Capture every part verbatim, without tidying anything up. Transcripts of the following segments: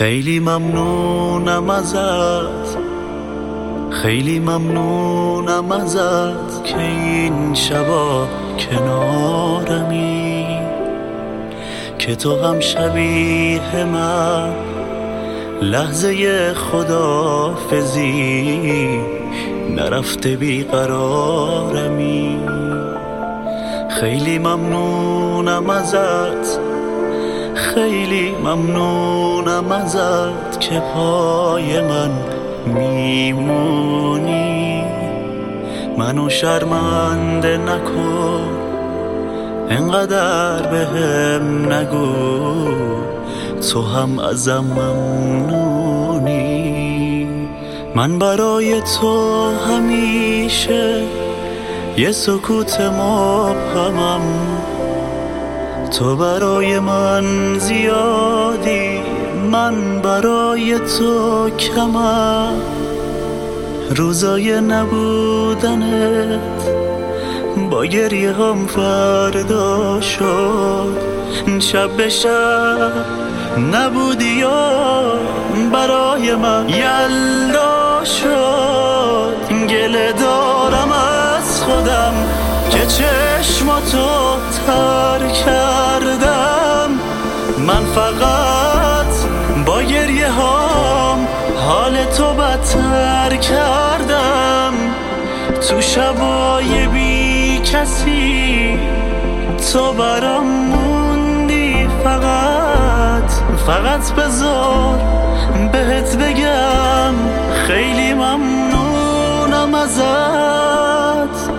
خیلی ممنونم ازت، خیلی ممنونم ازت که این شبا کنارمی، که تو هم شبیه من لحظه خداحافظی نرفته بیقرارمی. خیلی ممنونم ازت، خیلی ممنونم ازت که پای من میمونی. منو شرمنده نکن، انقدر بهم نگو تو هم ازم ممنونی. من برای تو همیشه یه سکوت مبهمم، تو برای من زیادی، من برای تو کمم. روزای نبودنت با گریه هم فردا شد، شب به شب نبودی یا برای من یلدا شد. گله دارم از خودم که چشماتو تر کردم، من فقط با گریه هام حال تو بدتر کردم. تو شبای بی کسی تو برام موندی، فقط فقط بذار بهت بگم خیلی ممنونم ازت.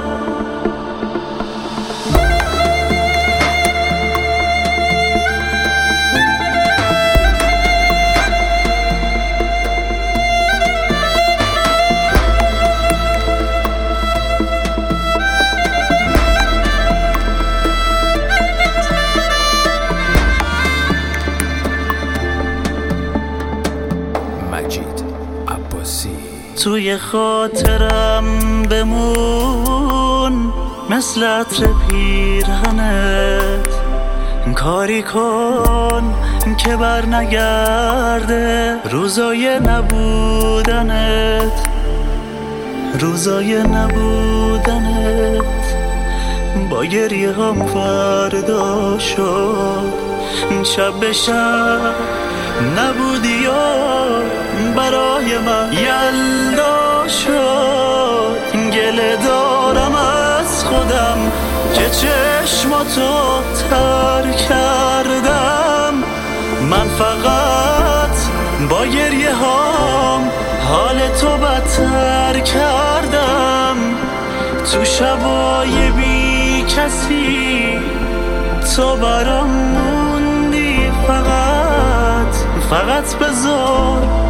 توی خاطرم بمون مثل عطر پیرهنت، کاری کن که بر نگرده روزای نبودنت، روزای نبودنت. با گریه هم فردا شد، شب به شب نبودی یا برای من یلدا شد. گله دارم از خودم که چشماتو تر کردم، من فقط با گریه هام حال تو بدتر کردم. تو شبای بی کسی تو برام موندی، فقط فقط بذار